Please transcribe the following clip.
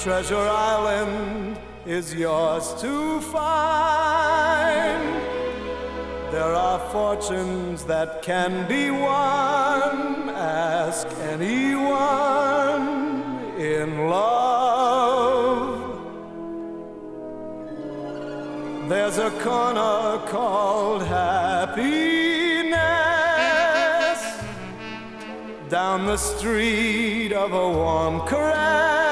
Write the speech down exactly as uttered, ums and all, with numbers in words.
Treasure Island is yours to find. There are fortunes that can be won. Ask anyone in love. There's a corner called happiness down the street of a warm caress.